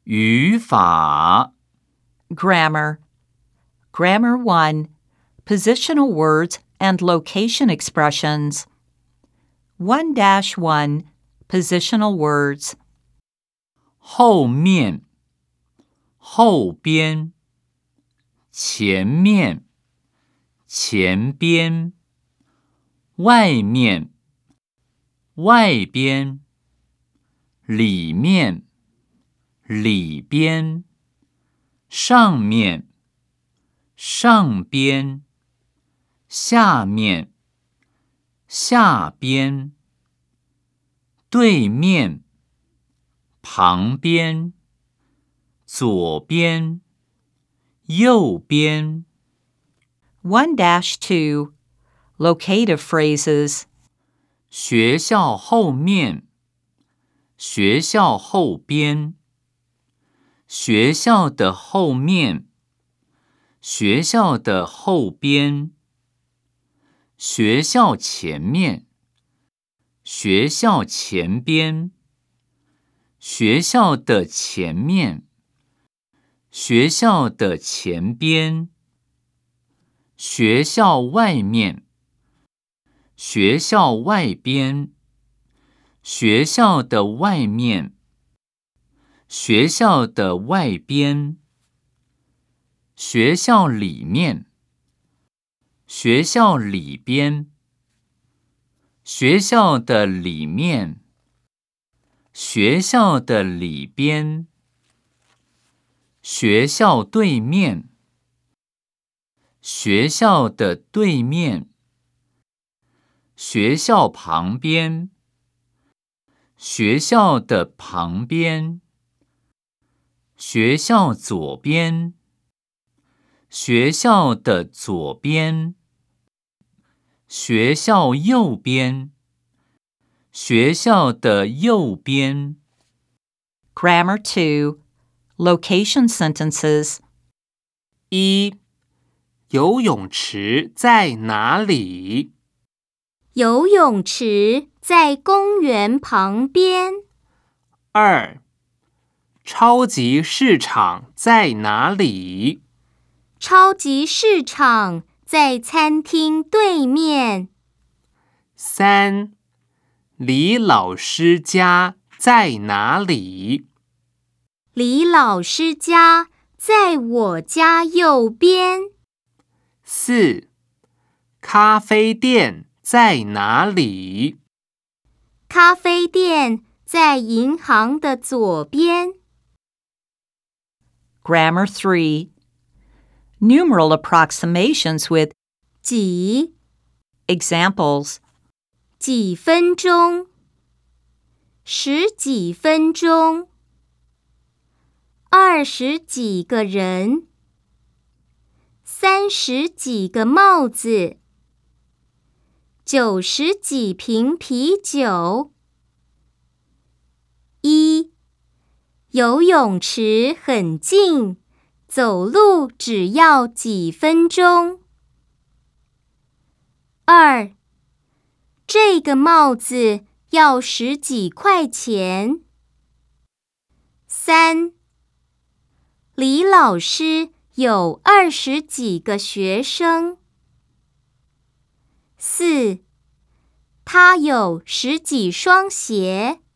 语法 Grammar. Grammar 1. Positional words and location expressions. 1-1. Positional words. 后面、后边、前面、前边、外面、外边、里面、里边、上面、上边、下面、下边、对面、旁边、左边、右边。 1-2. Locative phrases. 学校后面，学校后边，学校的后面，学校的后边，学校前面，学校前边，学校的前面，学校的前边，学校外面，学校外边，学校的外面，学校的外边，学校里面，学校里边，学校的里面，学校的里边，学校对面，学校的对面，学校旁边，学校的旁边，学校左边，学校的左边，学校右边，学校的右边。 Grammar 2. Location sentences. 1. 游泳池在哪里？ 游泳池在公园旁边。 2. 超级市场在哪里？ 超级市场在餐厅对面。 3. 李老师家在哪里？ 李老师家在我家右边。 4. 咖啡店在哪里？ 咖啡店在银行的左边。 Grammar 3. Numeral approximations with 几 examples. 几分钟，十几分钟，20几个人，30几个帽子，90几瓶啤酒。1. 游泳池很近，走路只要几分钟。2. 这个帽子要10几块钱。3. 李老师有20几个学生。4. 他有10几双鞋。